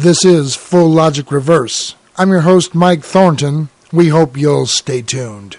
This is Full Logic Reverse. I'm your host, Mike Thornton. We hope you'll stay tuned.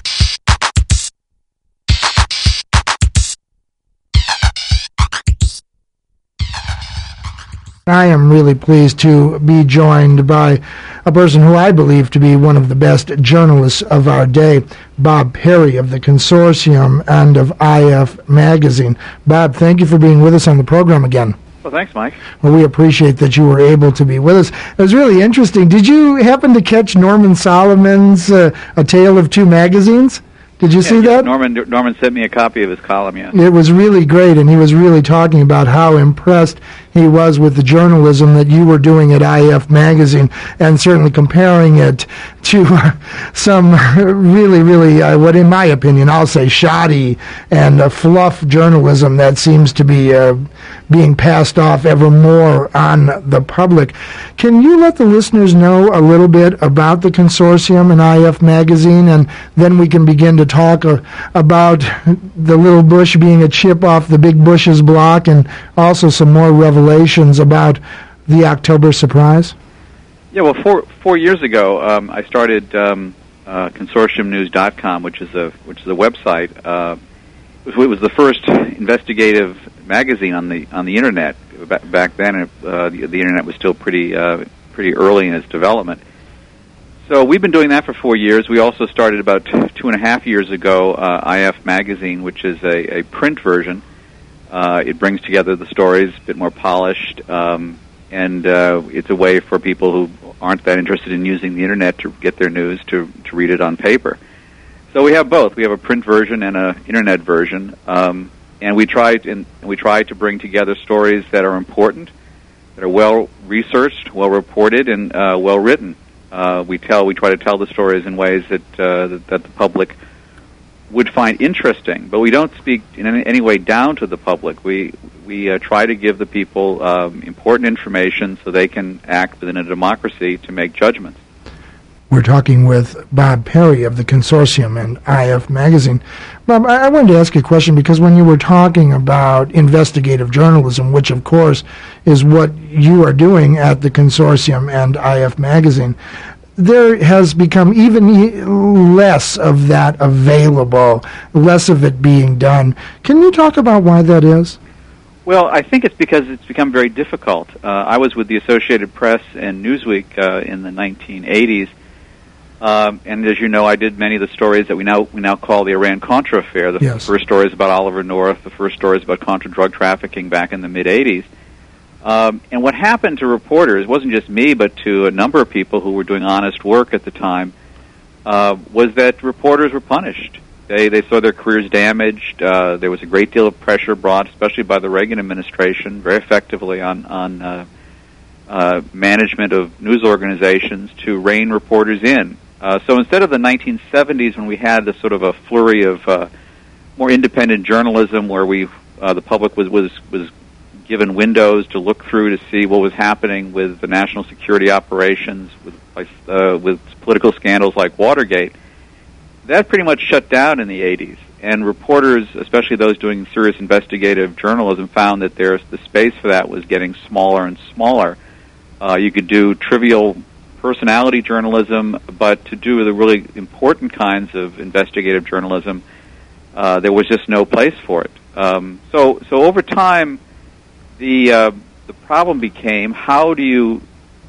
I am really pleased to be joined by a person who I believe to be one of the best journalists of our day, Bob Perry of the Consortium and of IF Magazine. Bob, thank you for being with us on the program again. Well, thanks, Mike. Well, we appreciate that you were able to be with us. It was really interesting. Did you happen to catch Norman Solomon's A Tale of Two Magazines? Did you see that? Norman sent me a copy of his column, yes. It was really great, and he was really talking about how impressed he was with the journalism that you were doing at IF Magazine, and certainly comparing it to some really, what in my opinion, I'll say shoddy and fluff journalism that seems to be being passed off ever more on the public. Can you let the listeners know a little bit about the Consortium and IF Magazine, and then we can begin to talk about the little bush being a chip off the big Bush's block, and also some more revelations about the October surprise? Yeah, well, four years ago, I started consortiumnews.com, which is a website. It was the first investigative magazine on the internet. Back then, the internet was still pretty early in its development. So we've been doing that for 4 years. We also started about 2.5 years ago IF Magazine, which is a print version. It brings together the stories, a bit more polished, and it's a way for people who aren't that interested in using the internet to get their news to read it on paper. So we have both. We have a print version and an internet version, and we try to bring together stories that are important, that are well researched, well reported, and well written. We try to tell the stories in ways that the public would find interesting, but we don't speak in any way down to the public. We try to give the people important information so they can act within a democracy to make judgments. We're talking with Bob Perry of the Consortium and IF Magazine. Bob, I wanted to ask you a question, because when you were talking about investigative journalism, which of course is what you are doing at the Consortium and IF Magazine, there has become even less of that available, less of it being done. Can you talk about why that is? Well, I think it's because it's become very difficult. I was with the Associated Press and Newsweek in the 1980s. And as you know, I did many of the stories that we now call the Iran-Contra affair. The first stories about Oliver North, the first stories about Contra drug trafficking back in the mid-'80s. And what happened to reporters, wasn't just me, but to a number of people who were doing honest work at the time, was that reporters were punished. They saw their careers damaged. There was a great deal of pressure brought, especially by the Reagan administration, very effectively on management of news organizations to rein reporters in. So instead of the 1970s, when we had this sort of a flurry of more independent journalism, where the public was given windows to look through to see what was happening with the national security operations, with political scandals like Watergate, that pretty much shut down in the 80s. And reporters, especially those doing serious investigative journalism, found that the space for that was getting smaller and smaller. You could do trivial personality journalism, but to do the really important kinds of investigative journalism, there was just no place for it. So over time, the problem became, how can you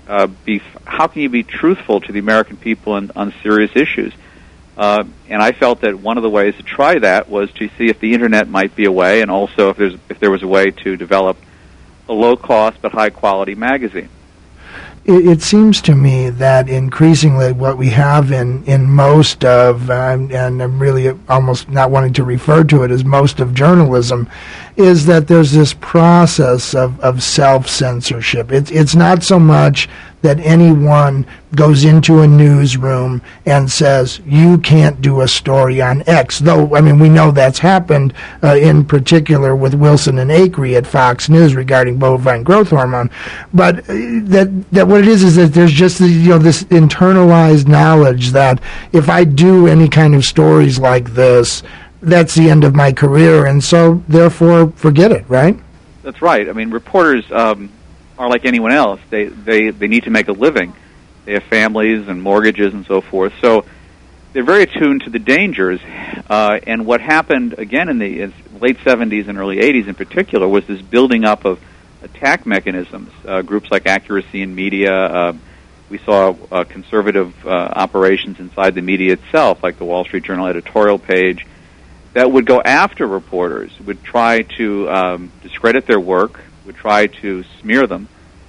be truthful to the American people on serious issues? And I felt that one of the ways to try that was to see if the internet might be a way, and also if there was a way to develop a low-cost but high-quality magazine. It seems to me that increasingly what we have in most of, and I'm really almost not wanting to refer to it as most of journalism, is that there's this process of self-censorship. It's not so much that anyone goes into a newsroom and says, you can't do a story on X, though, I mean, we know that's happened in particular with Wilson and Acree at Fox News regarding bovine growth hormone. But that what it is that there's just this internalized knowledge that if I do any kind of stories like this, that's the end of my career, and so therefore forget it, right? That's right. I mean, reporters are like anyone else. They need to make a living. They have families and mortgages and so forth. So they're very attuned to the dangers. And what happened, again, in the late 70s and early 80s in particular, was this building up of attack mechanisms. Groups like Accuracy in Media. We saw conservative operations inside the media itself, like the Wall Street Journal editorial page, that would go after reporters, would try to discredit their work, would try to smear them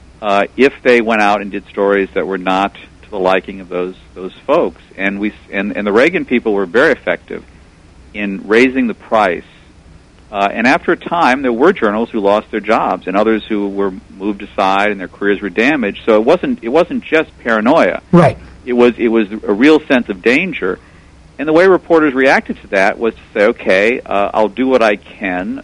if they went out and did stories that were not to the liking of those folks. And the Reagan people were very effective in raising the price. And after a time, there were journalists who lost their jobs, and others who were moved aside and their careers were damaged. So it wasn't just paranoia. Right. It was a real sense of danger. And the way reporters reacted to that was to say, okay, I'll do what I can.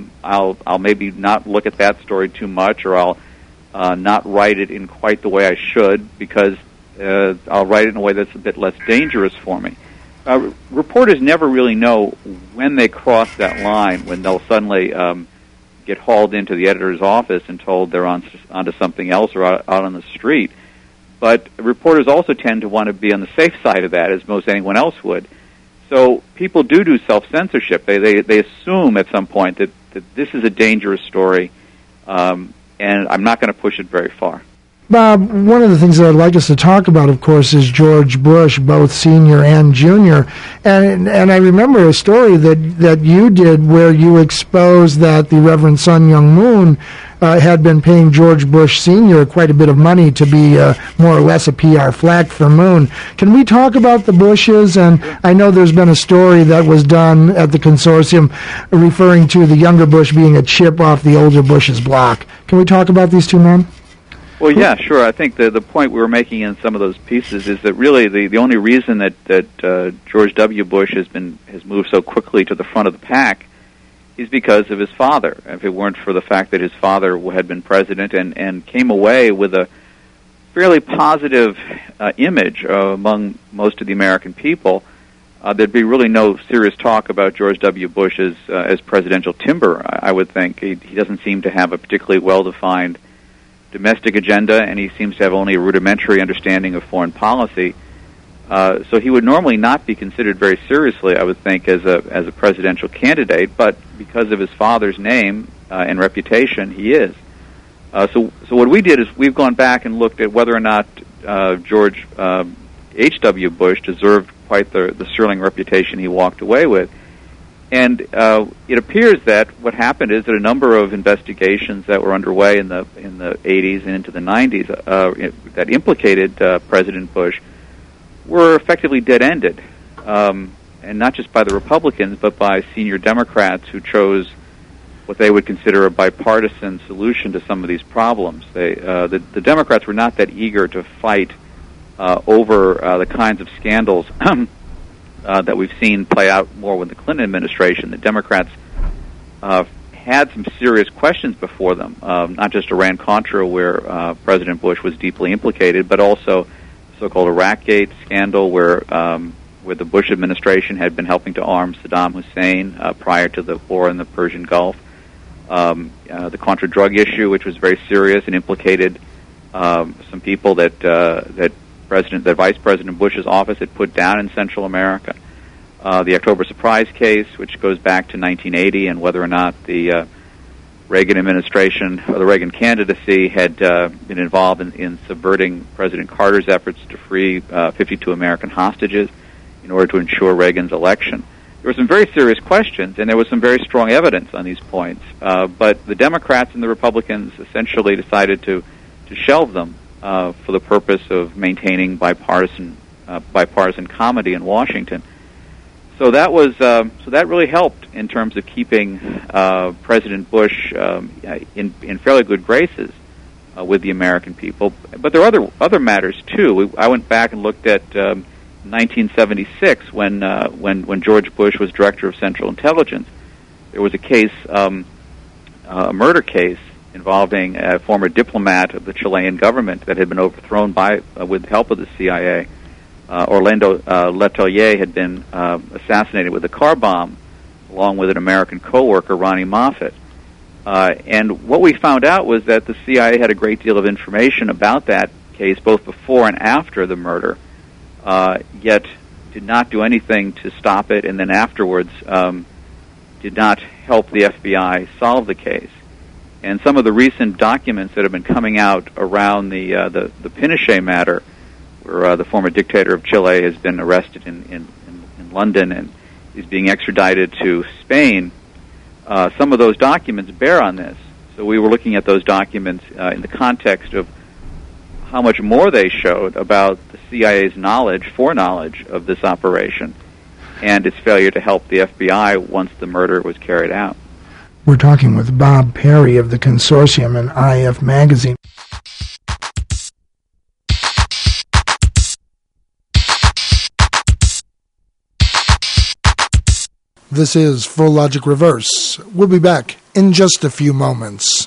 I'll maybe not look at that story too much, or I'll not write it in quite the way I should, because I'll write it in a way that's a bit less dangerous for me. Reporters never really know when they cross that line, when they'll suddenly get hauled into the editor's office and told they're onto something else or out on the street. But reporters also tend to want to be on the safe side of that, as most anyone else would. So people do self-censorship. They assume at some point that this is a dangerous story, and I'm not going to push it very far. Bob, one of the things that I'd like us to talk about, of course, is George Bush, both senior and junior. And I remember a story that you did where you exposed that the Reverend Sun Myung Moon had been paying George Bush Sr. quite a bit of money to be more or less a PR flack for Moon. Can we talk about the Bushes? And I know there's been a story that was done at the consortium referring to the younger Bush being a chip off the older Bush's block. Can we talk about these two men? Well, yeah, sure. I think the point we were making in some of those pieces is that really the only reason that George W. Bush has moved so quickly to the front of the pack is because of his father. If it weren't for the fact that his father had been president and came away with a fairly positive image among most of the American people, there'd be really no serious talk about George W. Bush as presidential timber, I would think. He doesn't seem to have a particularly well-defined domestic agenda, and he seems to have only a rudimentary understanding of foreign policy. So he would normally not be considered very seriously, I would think, as a presidential candidate, but because of his father's name and reputation, he is. So what we did is we've gone back and looked at whether or not George H.W. Bush deserved quite the sterling reputation he walked away with. And it appears that what happened is that a number of investigations that were underway in the 80s and into the 90s that implicated President Bush were effectively dead-ended, and not just by the Republicans, but by senior Democrats who chose what they would consider a bipartisan solution to some of these problems. The Democrats were not that eager to fight over the kinds of scandals that we've seen play out more with the Clinton administration. The Democrats had some serious questions before them, not just Iran-Contra, where President Bush was deeply implicated, but also the so-called Iraqgate scandal, where the Bush administration had been helping to arm Saddam Hussein prior to the war in the Persian Gulf. The Contra drug issue, which was very serious and implicated some people that Vice President Bush's office had put down in Central America. The October Surprise case, which goes back to 1980, and whether or not the Reagan administration or the Reagan candidacy had been involved in subverting President Carter's efforts to free 52 American hostages in order to ensure Reagan's election. There were some very serious questions, and there was some very strong evidence on these points. But the Democrats and the Republicans essentially decided to shelve them for the purpose of maintaining bipartisan comedy in Washington. So that really helped in terms of keeping President Bush in fairly good graces with the American people. But there are other matters too. I went back and looked at 1976 when George Bush was director of Central Intelligence. There was a case, a murder case, involving a former diplomat of the Chilean government that had been overthrown with help of the CIA. Orlando Letelier had been assassinated with a car bomb, along with an American co-worker, Ronnie Moffett. And what we found out was that the CIA had a great deal of information about that case, both before and after the murder, yet did not do anything to stop it, and then afterwards did not help the FBI solve the case. And some of the recent documents that have been coming out around the Pinochet matter, where the former dictator of Chile has been arrested in London and is being extradited to Spain, some of those documents bear on this. So we were looking at those documents in the context of how much more they showed about the CIA's foreknowledge of this operation and its failure to help the FBI once the murder was carried out. We're talking with Bob Perry of the Consortium and IF Magazine. This is Full Logic Reverse. We'll be back in just a few moments.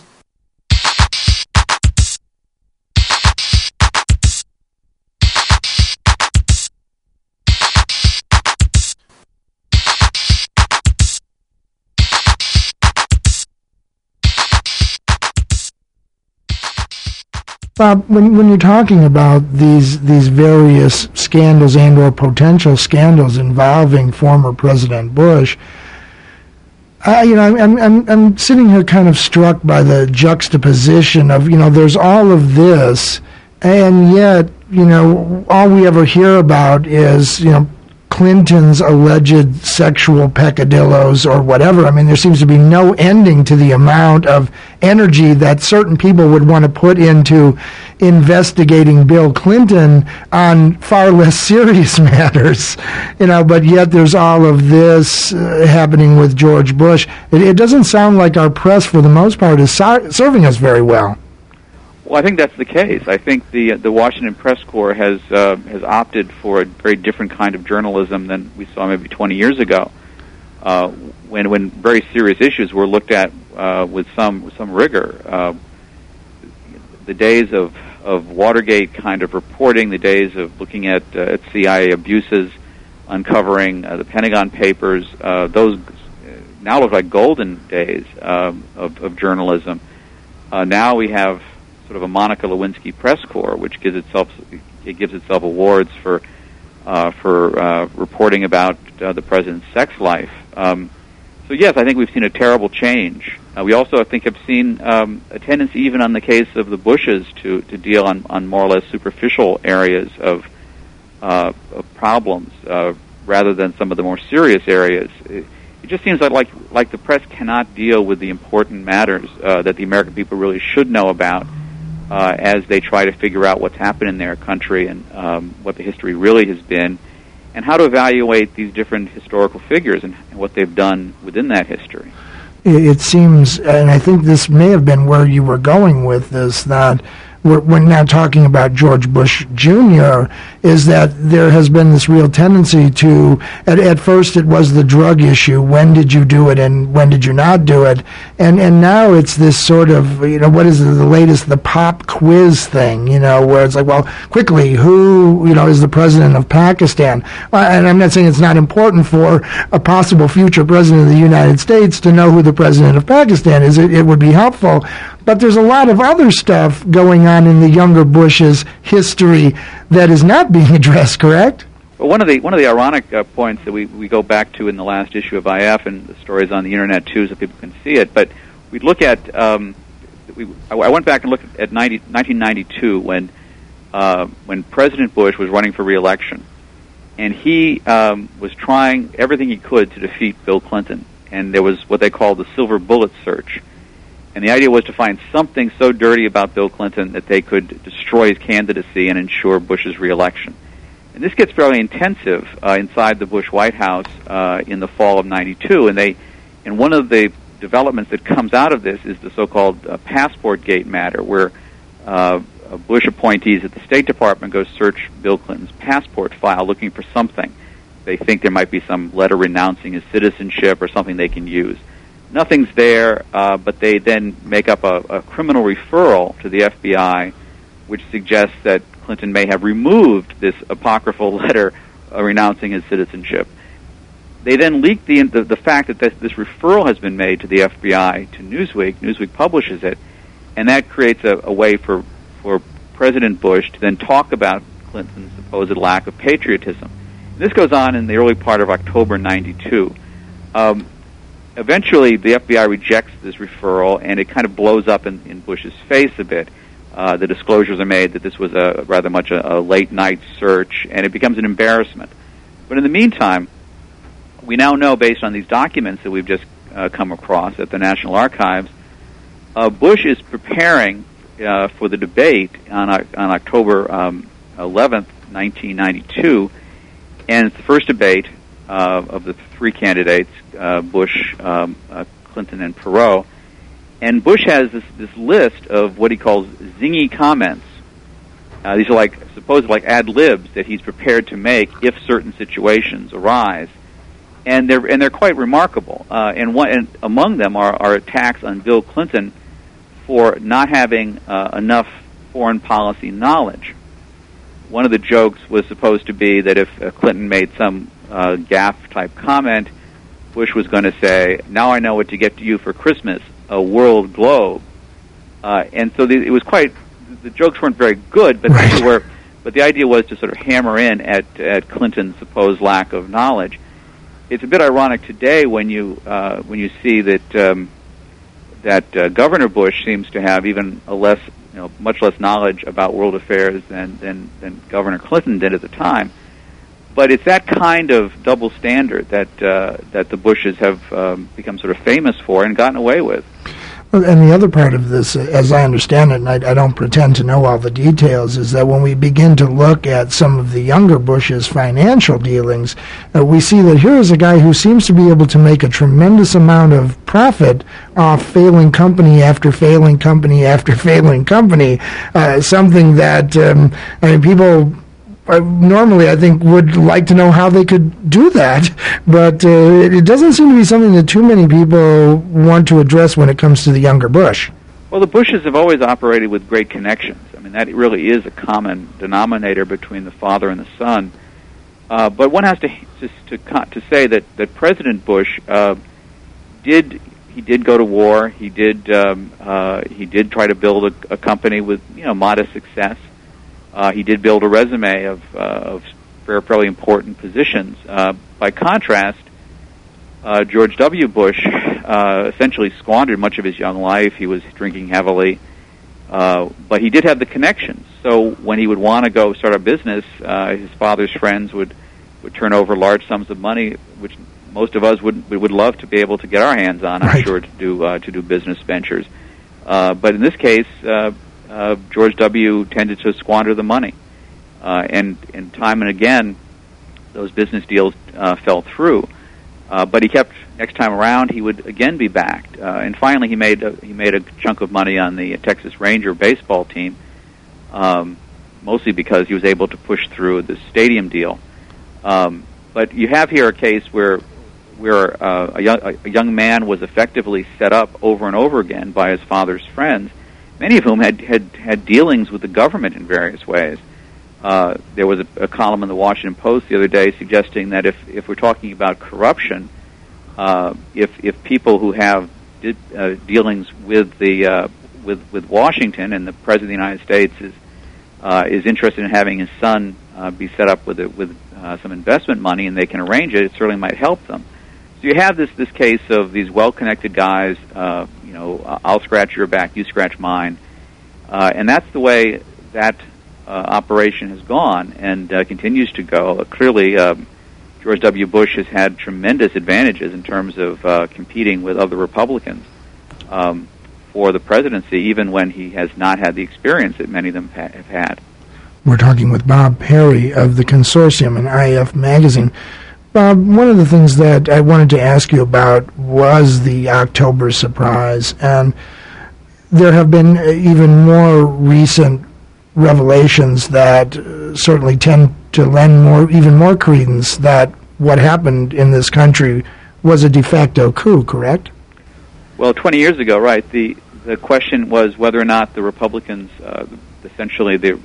Bob, when you're talking about these various scandals and or potential scandals involving former President Bush, I'm sitting here kind of struck by the juxtaposition of, there's all of this, and yet, all we ever hear about is, Clinton's alleged sexual peccadillos or whatever. I mean, there seems to be no ending to the amount of energy that certain people would want to put into investigating Bill Clinton on far less serious matters, but yet there's all of this happening with George Bush. It doesn't sound like our press, for the most part, is serving us very well. Well, I think that's the case. I think the Washington Press Corps has opted for a very different kind of journalism than we saw maybe 20 years ago, when very serious issues were looked at with some rigor. The days of Watergate kind of reporting, the days of looking at CIA abuses, uncovering the Pentagon Papers, those now look like golden days of journalism. Now we have sort of a Monica Lewinsky Press Corps, which gives itself awards for reporting about the president's sex life. So yes, I think we've seen a terrible change. We also, I think, have seen a tendency, even on the case of the Bushes, to deal on more or less superficial areas of problems rather than some of the more serious areas. It just seems like the press cannot deal with the important matters that the American people really should know about as they try to figure out what's happened in their country and what the history really has been, and how to evaluate these different historical figures and what they've done within that history. It seems, and I think this may have been where you were going with this, that we're now talking about George Bush Jr., is that there has been this real tendency to, at first it was the drug issue, when did you do it and when did you not do it, and now it's this sort of, what is the latest, the pop quiz thing, where it's like, well, quickly, who, is the president of Pakistan? And I'm not saying it's not important for a possible future president of the United States to know who the president of Pakistan is. It would be helpful. But there's a lot of other stuff going on in the younger Bush's history that is not being addressed, correct? Well, one of the ironic points that we go back to in the last issue of IF, and the story's on the internet too, so people can see it. But we look at I went back and looked at 1992 when President Bush was running for re-election, and he was trying everything he could to defeat Bill Clinton, and there was what they called the silver bullet search. And the idea was to find something so dirty about Bill Clinton that they could destroy his candidacy and ensure Bush's re-election. And this gets fairly intensive inside the Bush White House in the fall of '92. And one of the developments that comes out of this is the so-called Passport Gate matter, where Bush appointees at the State Department go search Bill Clinton's passport file looking for something. They think there might be some letter renouncing his citizenship or something they can use. Nothing's there, but they then make up a criminal referral to the FBI, which suggests that Clinton may have removed this apocryphal letter renouncing his citizenship. They then leaked the fact that this referral has been made to the FBI to Newsweek. Newsweek publishes it, and that creates a way for President Bush to then talk about Clinton's supposed lack of patriotism. This goes on in the early part of October '92. Eventually, the FBI rejects this referral, and it kind of blows up in Bush's face a bit. The disclosures are made that this was rather much a late-night search, and it becomes an embarrassment. But in the meantime, we now know, based on these documents that we've just come across at the National Archives, Bush is preparing for the debate on October 11th, 1992, and it's the first debate of the three candidates, Bush, Clinton, and Perot. And Bush has this list of what he calls zingy comments. These are supposed ad-libs that he's prepared to make if certain situations arise. And they're quite remarkable. And among them are attacks on Bill Clinton for not having enough foreign policy knowledge. One of the jokes was supposed to be that if Clinton made some gaffe-type comment, Bush was going to say, "Now I know what to get to you for Christmas, a world globe." And so it was quite. The jokes weren't very good, but they were. But the idea was to sort of hammer in at Clinton's supposed lack of knowledge. It's a bit ironic today when you see that Governor Bush seems to have even much less knowledge about world affairs than Governor Clinton did at the time. But it's that kind of double standard that the Bushes have become sort of famous for and gotten away with. And the other part of this, as I understand it, and I don't pretend to know all the details, is that when we begin to look at some of the younger Bush's financial dealings, we see that here is a guy who seems to be able to make a tremendous amount of profit off failing company after failing company after failing company, something that, people... normally, I think, would like to know how they could do that, but it doesn't seem to be something that too many people want to address when it comes to the younger Bush. Well, the Bushes have always operated with great connections. I mean, that really is a common denominator between the father and the son. But one has to say that President Bush did go to war. He did try to build a company with modest success. He did build a resume of fairly important positions. By contrast, George W. Bush essentially squandered much of his young life. He was drinking heavily, but he did have the connections. So when he would want to go start a business, his father's friends would turn over large sums of money, which most of us would love to be able to get our hands on, I'm sure, to do business ventures. But in this case, George W. tended to squander the money, and time and again, those business deals fell through. But he kept. Next time around, he would again be backed, and finally, he made a chunk of money on the Texas Ranger baseball team, mostly because he was able to push through the stadium deal. But you have here a case where a young man was effectively set up over and over again by his father's friends, many of whom had dealings with the government in various ways. There was a column in the Washington Post the other day suggesting that if we're talking about corruption, if people who have dealings with Washington and the President of the United States is interested in having his son be set up with some investment money and they can arrange it, it certainly might help them. So you have this case of these well-connected guys. I'll scratch your back, you scratch mine, and that's the way that operation has gone and continues to go. Clearly, George W. Bush has had tremendous advantages in terms of competing with other Republicans for the presidency, even when he has not had the experience that many of them have had. We're talking with Bob Perry of the Consortium and IF Magazine. Bob, one of the things that I wanted to ask you about was the October surprise, and there have been even more recent revelations that certainly tend to lend even more credence that what happened in this country was a de facto coup, correct? Well, 20 years ago, right, the question was whether or not the Republicans, essentially the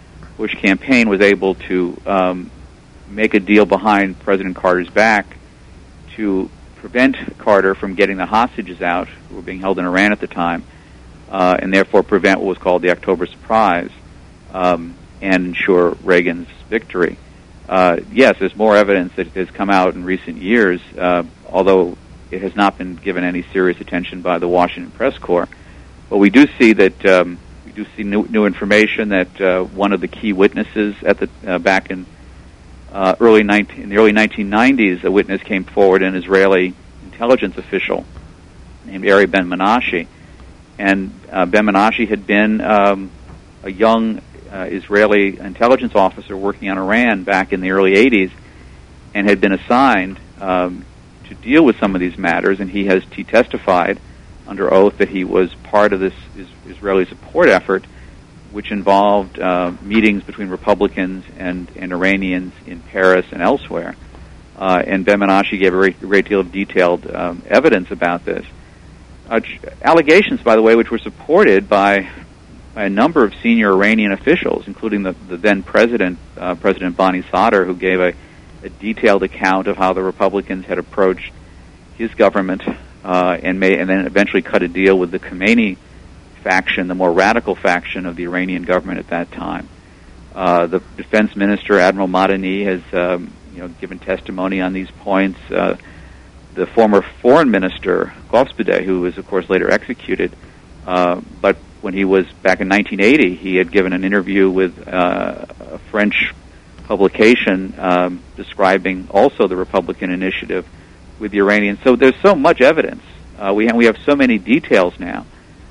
Reagan-Bush campaign, was able to make a deal behind President Carter's back to prevent Carter from getting the hostages out, who were being held in Iran at the time, and therefore prevent what was called the October Surprise, and ensure Reagan's victory. Yes, there's more evidence that has come out in recent years, although it has not been given any serious attention by the Washington Press Corps. But we do see that new information that one of the key witnesses at the back in the early 1990s, a witness came forward, an Israeli intelligence official named Ari Ben-Menashe, and Ben-Menashe had been a young Israeli intelligence officer working on Iran back in the early 80s, and had been assigned to deal with some of these matters, and he testified under oath that he was part of this Israeli support effort, which involved meetings between Republicans and Iranians in Paris and elsewhere. And Ben-Menashe gave a great deal of detailed evidence about this. Allegations, by the way, which were supported by a number of senior Iranian officials, including the then president, President Bani Sadr, who gave a detailed account of how the Republicans had approached his government and then eventually cut a deal with the Khomeini faction, the more radical faction of the Iranian government at that time. The defense minister, Admiral Madani, has given testimony on these points. The former foreign minister, Gofspedé, who was, of course, later executed, but when he was back in 1980, he had given an interview with a French publication describing also the Republican initiative with the Iranians. So there's so much evidence. We have so many details now.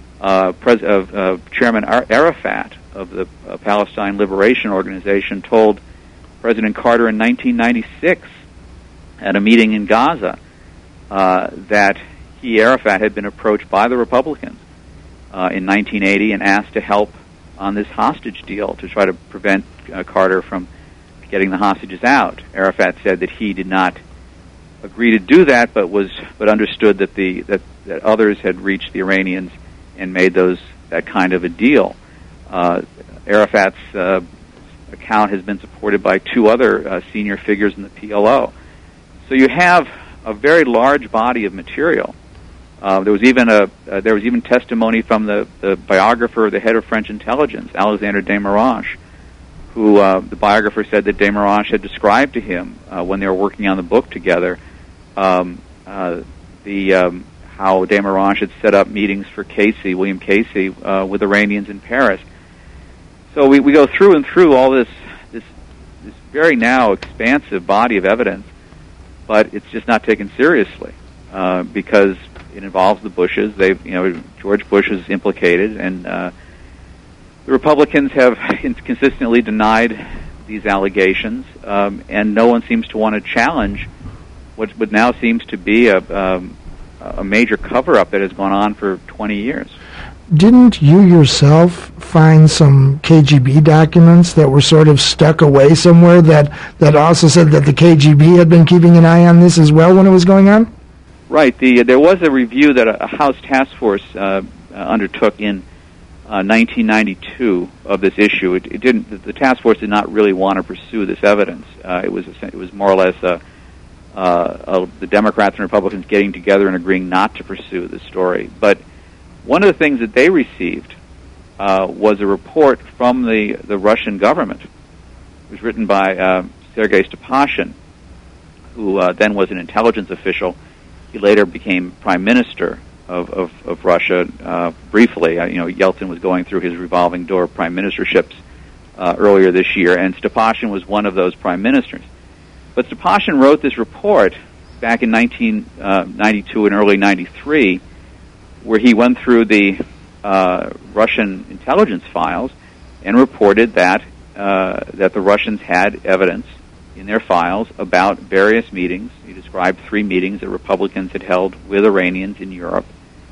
Chairman Arafat of the Palestine Liberation Organization told President Carter in 1996 at a meeting in Gaza that Arafat had been approached by the Republicans in 1980 and asked to help on this hostage deal to try to prevent Carter from getting the hostages out. Arafat said that he did not agree to do that, but understood that others had reached the Iranians and made that kind of a deal. Arafat's account has been supported by two other senior figures in the PLO. So you have a very large body of material. There was even testimony from the biographer, the head of French intelligence, Alexandre Desmarange, who the biographer said that Desmarange had described to him when they were working on the book together how Desmarange had set up meetings for William Casey, with Iranians in Paris. So we go through and through all this very now expansive body of evidence, but it's just not taken seriously because it involves the Bushes. George Bush is implicated, and the Republicans have consistently denied these allegations, and no one seems to want to challenge what now seems to be a major cover-up that has gone on for 20 years. Didn't you yourself find some KGB documents that were sort of stuck away somewhere that also said that the KGB had been keeping an eye on this as well when it was going on? Right. There was a review that a House task force undertook in 1992 of this issue. The task force did not really want to pursue this evidence. It was more or less the Democrats and Republicans getting together and agreeing not to pursue the story. But one of the things that they received was a report from the Russian government. It was written by Sergei Stepashin, who then was an intelligence official. He later became prime minister of Russia briefly. Yeltsin was going through his revolving door of prime ministerships earlier this year, and Stepashin was one of those prime ministers. But Stepashin wrote this report back in 1992 and early 93, where he went through the Russian intelligence files and reported that the Russians had evidence in their files about various meetings. He described 3 meetings that Republicans had held with Iranians in Europe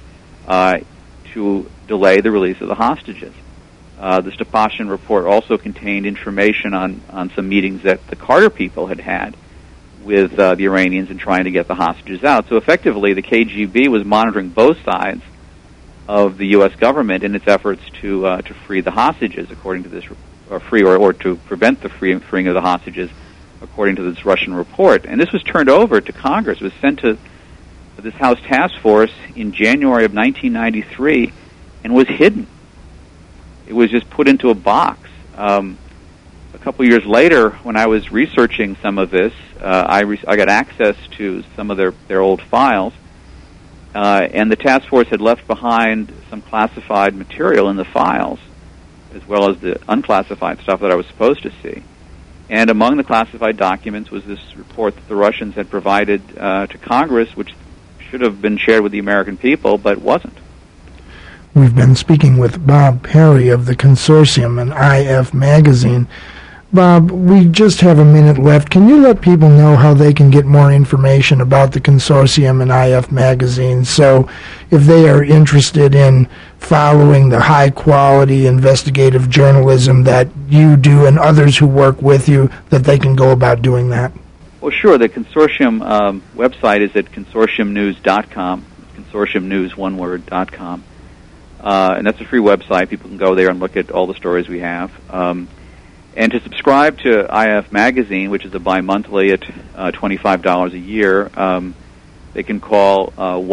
to delay the release of the hostages. The Stepashin report also contained information on some meetings that the Carter people had with the Iranians in trying to get the hostages out. So effectively, the KGB was monitoring both sides of the U.S. government in its efforts to free the hostages, according to this, or to prevent the freeing of the hostages, according to this Russian report. And this was turned over to Congress. It was sent to this House task force in January of 1993 and was hidden. It was just put into a box. A couple years later, when I was researching some of this, I got access to some of their old files, and the task force had left behind some classified material in the files, as well as the unclassified stuff that I was supposed to see. And among the classified documents was this report that the Russians had provided to Congress, which should have been shared with the American people, but wasn't. We've been speaking with Bob Perry of the Consortium and IF Magazine. Bob, we just have a minute left. Can you let people know how they can get more information about the Consortium and IF Magazine? So if they are interested in following the high-quality investigative journalism that you do and others who work with you, that they can go about doing that? Well, sure. The Consortium website is at consortiumnews.com, consortiumnews, one word, .com. And that's a free website. People can go there and look at all the stories we have. And to subscribe to IF Magazine, which is a bi-monthly at $25 a year, they can call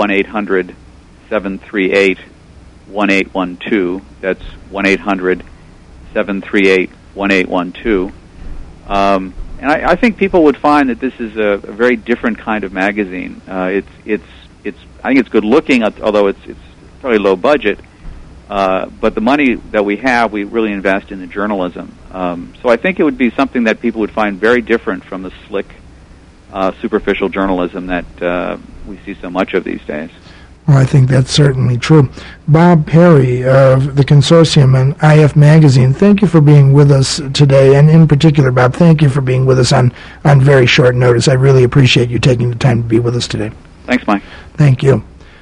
1-800-738-1812. That's 1-800-738-1812. And I think people would find that this is a very different kind of magazine. I think it's good looking, although it's probably low budget. But the money that we have, we really invest in the journalism. So I think it would be something that people would find very different from the slick, superficial journalism that we see so much of these days. Well, I think that's certainly true. Bob Perry of the Consortium and IF Magazine, thank you for being with us today. And in particular, Bob, thank you for being with us on very short notice. I really appreciate you taking the time to be with us today. Thanks, Mike. Thank you.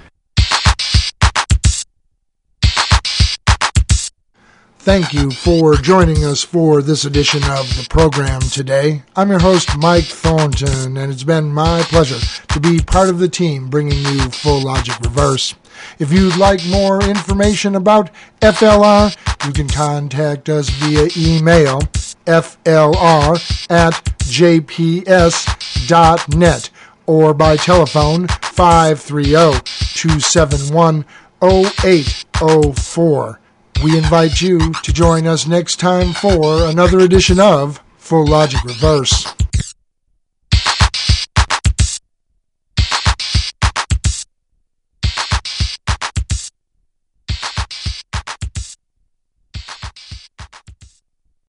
Thank you for joining us for this edition of the program today. I'm your host, Mike Thornton, and it's been my pleasure to be part of the team bringing you Full Logic Reverse. If you'd like more information about FLR, you can contact us via email, flr@jps.net, or by telephone, 530-271-0804. We invite you to join us next time for another edition of Full Logic Reverse.